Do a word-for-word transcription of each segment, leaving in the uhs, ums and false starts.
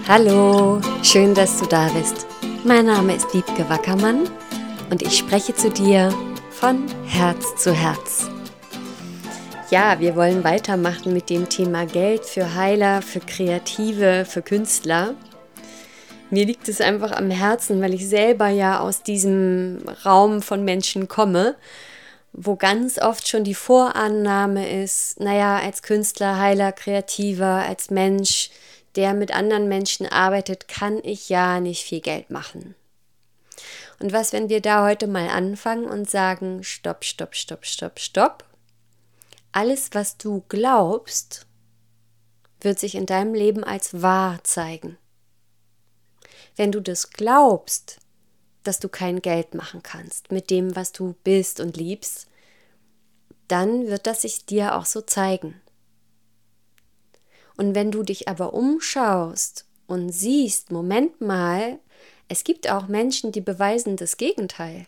Hallo, schön, dass du da bist. Mein Name ist Wiebke Wackermann und ich spreche zu dir von Herz zu Herz. Ja, wir wollen weitermachen mit dem Thema Geld für Heiler, für Kreative, für Künstler. Mir liegt es einfach am Herzen, weil ich selber ja aus diesem Raum von Menschen komme, wo ganz oft schon die Vorannahme ist, naja, als Künstler, Heiler, Kreativer, als Mensch, der mit anderen Menschen arbeitet, kann ich ja nicht viel Geld machen. Und was, wenn wir da heute mal anfangen und sagen, stopp, stopp, stopp, stopp, stopp. Alles, was du glaubst, wird sich in deinem Leben als wahr zeigen. Wenn du das glaubst, dass du kein Geld machen kannst mit dem, was du bist und liebst, dann wird das sich dir auch so zeigen. Und wenn du dich aber umschaust und siehst, Moment mal, es gibt auch Menschen, die beweisen das Gegenteil.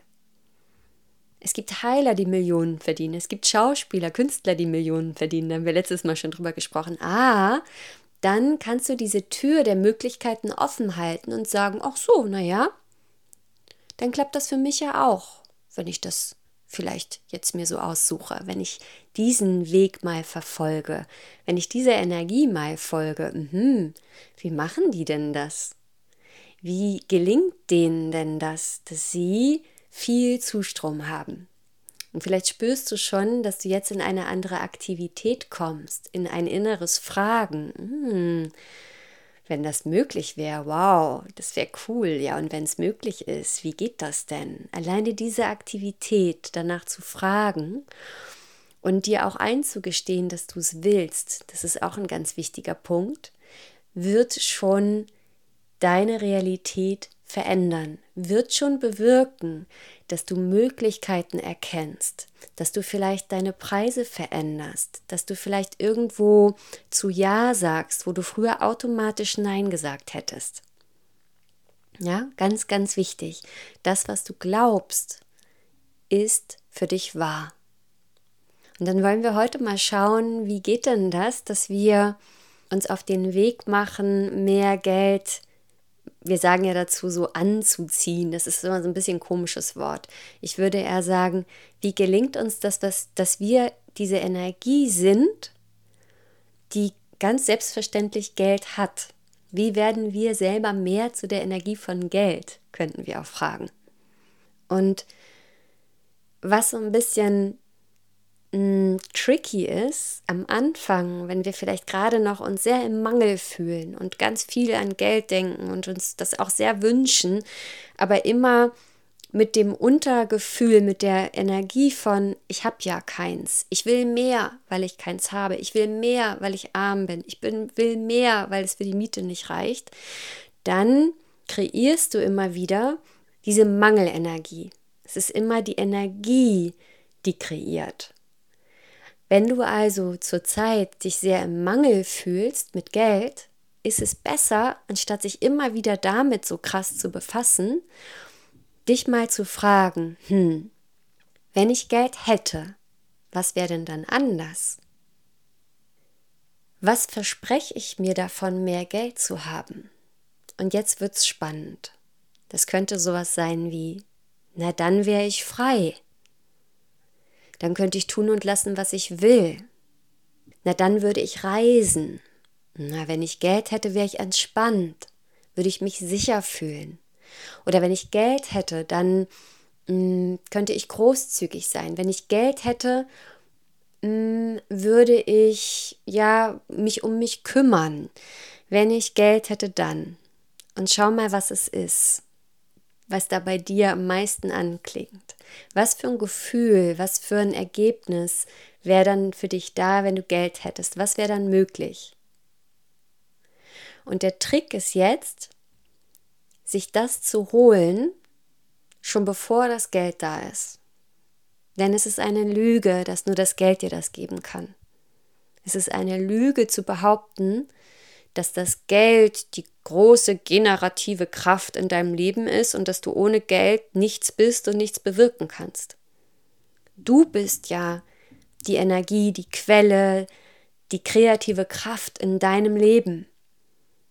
Es gibt Heiler, die Millionen verdienen. Es gibt Schauspieler, Künstler, die Millionen verdienen. Da haben wir letztes Mal schon drüber gesprochen. Ah, dann kannst du diese Tür der Möglichkeiten offen halten und sagen, ach so, naja, dann klappt das für mich ja auch, wenn ich das vielleicht jetzt mir so aussuche, wenn ich diesen Weg mal verfolge, wenn ich dieser Energie mal folge. Mhm, wie machen die denn das? Wie gelingt denen denn das, dass sie viel Zustrom haben? Und vielleicht spürst du schon, dass du jetzt in eine andere Aktivität kommst, in ein inneres Fragen. Hm, wenn das möglich wäre, wow, das wäre cool. Ja, und wenn es möglich ist, wie geht das denn? Alleine diese Aktivität, danach zu fragen und dir auch einzugestehen, dass du es willst, das ist auch ein ganz wichtiger Punkt, wird schon deine Realität verändern, wird schon bewirken, dass du Möglichkeiten erkennst, dass du vielleicht deine Preise veränderst, dass du vielleicht irgendwo zu Ja sagst, wo du früher automatisch Nein gesagt hättest. Ja, ganz, ganz wichtig. Das, was du glaubst, ist für dich wahr. Und dann wollen wir heute mal schauen, wie geht denn das, dass wir uns auf den Weg machen, mehr Geld, wir sagen ja dazu so anzuziehen, das ist immer so ein bisschen ein komisches Wort. Ich würde eher sagen, wie gelingt uns das, dass, dass wir diese Energie sind, die ganz selbstverständlich Geld hat. Wie werden wir selber mehr zu der Energie von Geld, könnten wir auch fragen. Und was so ein bisschen mh, tricky ist, am Anfang, wenn wir vielleicht gerade noch uns sehr im Mangel fühlen und ganz viel an Geld denken und uns das auch sehr wünschen, aber immer mit dem Untergefühl, mit der Energie von, ich habe ja keins, ich will mehr, weil ich keins habe, ich will mehr, weil ich arm bin, ich bin, will mehr, weil es für die Miete nicht reicht, dann kreierst du immer wieder diese Mangelenergie. Es ist immer die Energie, die kreiert. Wenn du also zurzeit dich sehr im Mangel fühlst mit Geld, ist es besser, anstatt sich immer wieder damit so krass zu befassen, dich mal zu fragen, hm, wenn ich Geld hätte, was wäre denn dann anders? Was verspreche ich mir davon, mehr Geld zu haben? Und jetzt wird's spannend. Das könnte sowas sein wie, na dann wäre ich frei. Dann könnte ich tun und lassen, was ich will. Na, dann würde ich reisen. Na, wenn ich Geld hätte, wäre ich entspannt. Würde ich mich sicher fühlen. Oder wenn ich Geld hätte, dann mh, könnte ich großzügig sein. Wenn ich Geld hätte, mh, würde ich ja mich um mich kümmern. Wenn ich Geld hätte, dann. Und schau mal, was es ist, was da bei dir am meisten anklingt. Was für ein Gefühl, was für ein Ergebnis wäre dann für dich da, wenn du Geld hättest? Was wäre dann möglich? Und der Trick ist jetzt, sich das zu holen, schon bevor das Geld da ist. Denn es ist eine Lüge, dass nur das Geld dir das geben kann. Es ist eine Lüge zu behaupten, dass das Geld die große generative Kraft in deinem Leben ist und dass du ohne Geld nichts bist und nichts bewirken kannst. Du bist ja die Energie, die Quelle, die kreative Kraft in deinem Leben.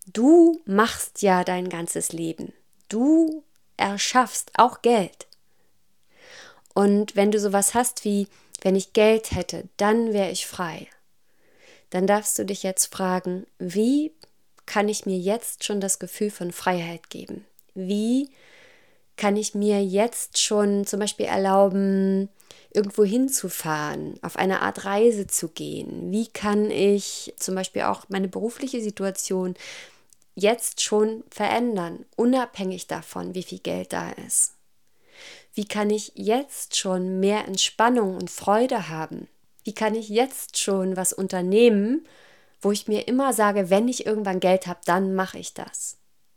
Du machst ja dein ganzes Leben. Du erschaffst auch Geld. Und wenn du sowas hast wie, wenn ich Geld hätte, dann wäre ich frei. Dann darfst du dich jetzt fragen, wie kann ich mir jetzt schon das Gefühl von Freiheit geben? Wie kann ich mir jetzt schon zum Beispiel erlauben, irgendwo hinzufahren, auf eine Art Reise zu gehen? Wie kann ich zum Beispiel auch meine berufliche Situation jetzt schon verändern, unabhängig davon, wie viel Geld da ist? Wie kann ich jetzt schon mehr Entspannung und Freude haben? Wie kann ich jetzt schon was unternehmen, wo ich mir immer sage, wenn ich irgendwann Geld habe, dann mache ich das?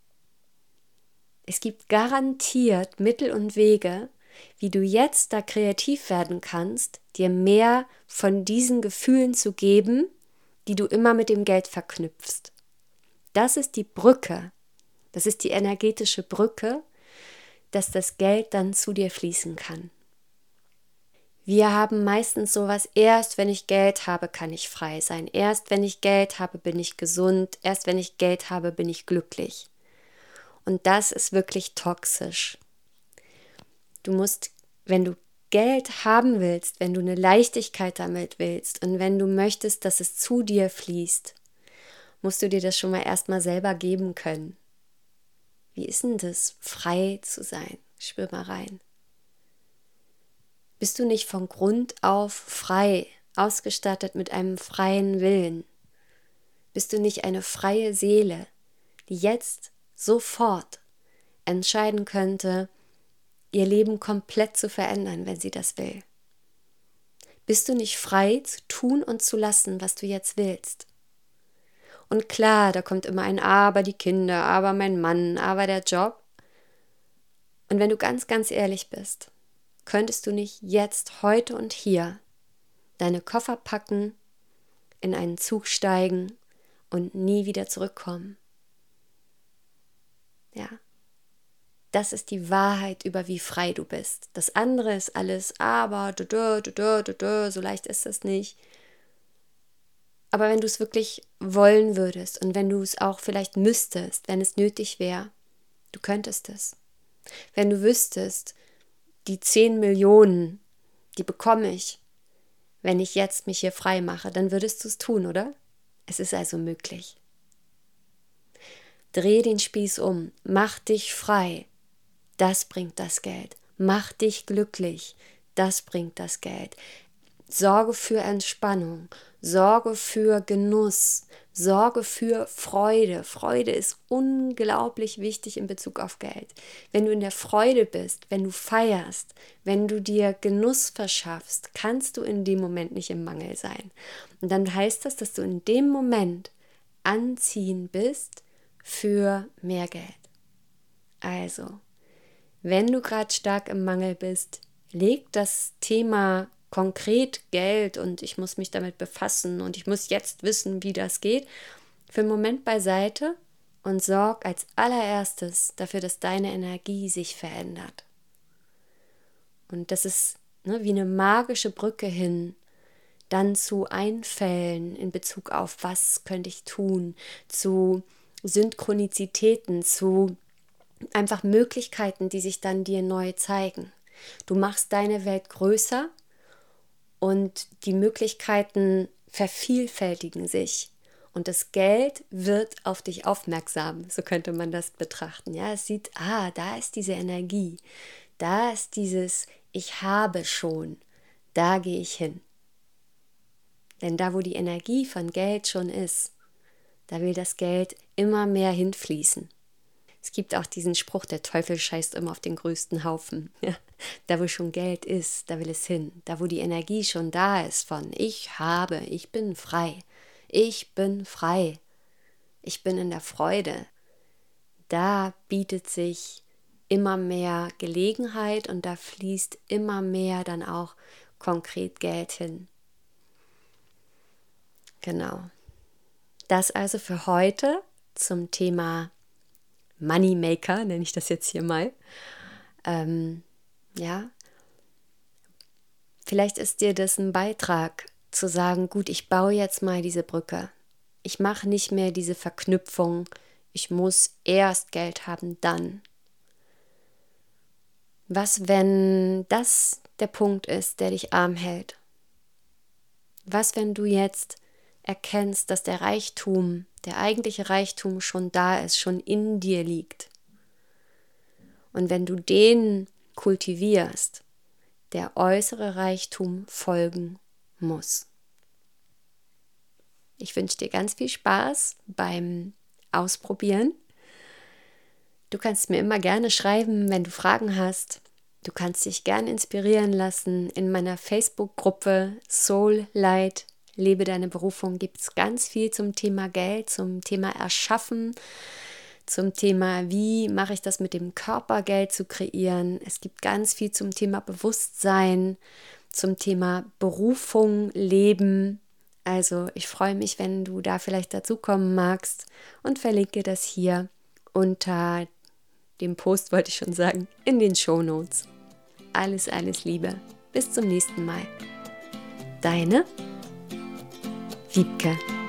Es gibt garantiert Mittel und Wege, wie du jetzt da kreativ werden kannst, dir mehr von diesen Gefühlen zu geben, die du immer mit dem Geld verknüpfst. Das ist die Brücke, das ist die energetische Brücke, dass das Geld dann zu dir fließen kann. Wir haben meistens sowas, erst wenn ich Geld habe, kann ich frei sein. Erst wenn ich Geld habe, bin ich gesund. Erst wenn ich Geld habe, bin ich glücklich. Und das ist wirklich toxisch. Du musst, wenn du Geld haben willst, wenn du eine Leichtigkeit damit willst und wenn du möchtest, dass es zu dir fließt, musst du dir das schon mal erstmal selber geben können. Wie ist denn das, frei zu sein? Spür mal rein. Bist du nicht von Grund auf frei, ausgestattet mit einem freien Willen? Bist du nicht eine freie Seele, die jetzt sofort entscheiden könnte, ihr Leben komplett zu verändern, wenn sie das will? Bist du nicht frei zu tun und zu lassen, was du jetzt willst? Und klar, da kommt immer ein Aber, die Kinder, aber mein Mann, aber der Job. Und wenn du ganz, ganz ehrlich bist, könntest du nicht jetzt, heute und hier deine Koffer packen, in einen Zug steigen und nie wieder zurückkommen? Ja, das ist die Wahrheit über wie frei du bist. Das andere ist alles, aber, du, du, du, du, du, du, so leicht ist das nicht. Aber wenn du es wirklich wollen würdest und wenn du es auch vielleicht müsstest, wenn es nötig wäre, du könntest es. Wenn du wüsstest, die zehn Millionen, die bekomme ich, wenn ich jetzt mich hier frei mache, dann würdest du es tun, oder? Es ist also möglich. Dreh den Spieß um, mach dich frei, das bringt das Geld. Mach dich glücklich, das bringt das Geld. Sorge für Entspannung, sorge für Genuss, sorge für Freude. Freude ist unglaublich wichtig in Bezug auf Geld. Wenn du in der Freude bist, wenn du feierst, wenn du dir Genuss verschaffst, kannst du in dem Moment nicht im Mangel sein. Und dann heißt das, dass du in dem Moment anziehen bist für mehr Geld. Also, wenn du gerade stark im Mangel bist, leg das Thema konkret Geld und ich muss mich damit befassen und ich muss jetzt wissen, wie das geht, für einen Moment beiseite und sorg als allererstes dafür, dass deine Energie sich verändert. Und das ist ne, wie eine magische Brücke hin, dann zu Einfällen in Bezug auf, was könnte ich tun, zu Synchronizitäten, zu einfach Möglichkeiten, die sich dann dir neu zeigen. Du machst deine Welt größer und die Möglichkeiten vervielfältigen sich. Und das Geld wird auf dich aufmerksam, so könnte man das betrachten. Ja, es sieht, ah, da ist diese Energie, da ist dieses Ich habe schon, da gehe ich hin. Denn da, wo die Energie von Geld schon ist, da will das Geld immer mehr hinfließen. Es gibt auch diesen Spruch, der Teufel scheißt immer auf den größten Haufen. Ja, da, wo schon Geld ist, da will es hin. Da, wo die Energie schon da ist von ich habe, ich bin frei, ich bin frei, ich bin in der Freude, da bietet sich immer mehr Gelegenheit und da fließt immer mehr dann auch konkret Geld hin. Genau. Das also für heute zum Thema Moneymaker, nenne ich das jetzt hier mal. Ähm, ja, vielleicht ist dir das ein Beitrag, zu sagen, gut, ich baue jetzt mal diese Brücke. Ich mache nicht mehr diese Verknüpfung Ich muss erst Geld haben, dann. Was, wenn das der Punkt ist, der dich arm hält? Was, wenn du jetzt erkennst, dass der Reichtum, der eigentliche Reichtum schon da ist, schon in dir liegt? Und wenn du den kultivierst, der äußere Reichtum folgen muss. Ich wünsche dir ganz viel Spaß beim Ausprobieren. Du kannst mir immer gerne schreiben, wenn du Fragen hast. Du kannst dich gerne inspirieren lassen. In meiner Facebook-Gruppe Soul Light, lebe deine Berufung, gibt es ganz viel zum Thema Geld, zum Thema Erschaffen, zum Thema, wie mache ich das mit dem Körper, Geld zu kreieren. Es gibt ganz viel zum Thema Bewusstsein, zum Thema Berufung, Leben. Also ich freue mich, wenn du da vielleicht dazukommen magst und verlinke das hier unter dem Post, wollte ich schon sagen, in den Shownotes. Alles, alles Liebe. Bis zum nächsten Mal. Deine Wiebke.